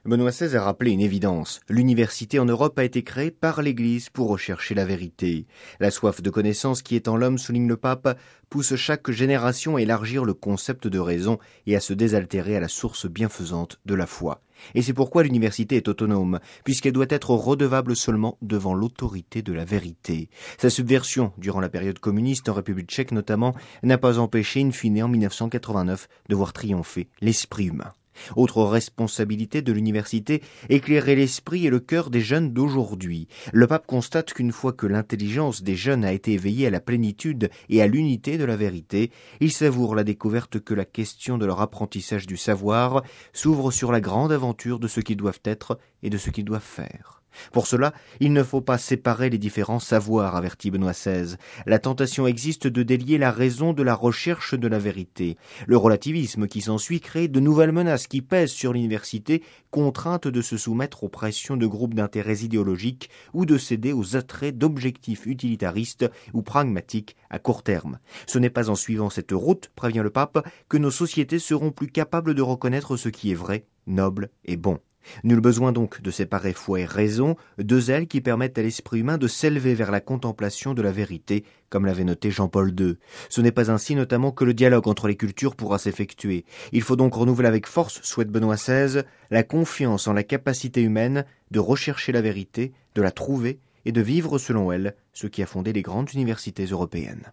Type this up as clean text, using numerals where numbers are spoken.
Benoît XVI a rappelé une évidence. L'université en Europe a été créée par l'Église pour rechercher la vérité. La soif de connaissance qui est en l'homme, souligne le pape, pousse chaque génération à élargir le concept de raison et à se désaltérer à la source bienfaisante de la foi. Et c'est pourquoi l'université est autonome, puisqu'elle doit être redevable seulement devant l'autorité de la vérité. Sa subversion, durant la période communiste en République tchèque notamment, n'a pas empêché in fine en 1989 de voir triompher l'esprit humain. Autre responsabilité de l'université, éclairer l'esprit et le cœur des jeunes d'aujourd'hui. Le pape constate qu'une fois que l'intelligence des jeunes a été éveillée à la plénitude et à l'unité de la vérité, ils savourent la découverte que la question de leur apprentissage du savoir s'ouvre sur la grande aventure de ce qu'ils doivent être et de ce qu'ils doivent faire. Pour cela, il ne faut pas séparer les différents savoirs, avertit Benoît XVI. La tentation existe de délier la raison de la recherche de la vérité. Le relativisme qui s'ensuit crée de nouvelles menaces qui pèsent sur l'université, contrainte de se soumettre aux pressions de groupes d'intérêts idéologiques ou de céder aux attraits d'objectifs utilitaristes ou pragmatiques à court terme. Ce n'est pas en suivant cette route, prévient le pape, que nos sociétés seront plus capables de reconnaître ce qui est vrai, noble et bon. Nul besoin donc de séparer foi et raison, deux ailes qui permettent à l'esprit humain de s'élever vers la contemplation de la vérité, comme l'avait noté Jean-Paul II. Ce n'est pas ainsi notamment que le dialogue entre les cultures pourra s'effectuer. Il faut donc renouveler avec force, souhaite Benoît XVI, la confiance en la capacité humaine de rechercher la vérité, de la trouver et de vivre selon elle, ce qui a fondé les grandes universités européennes.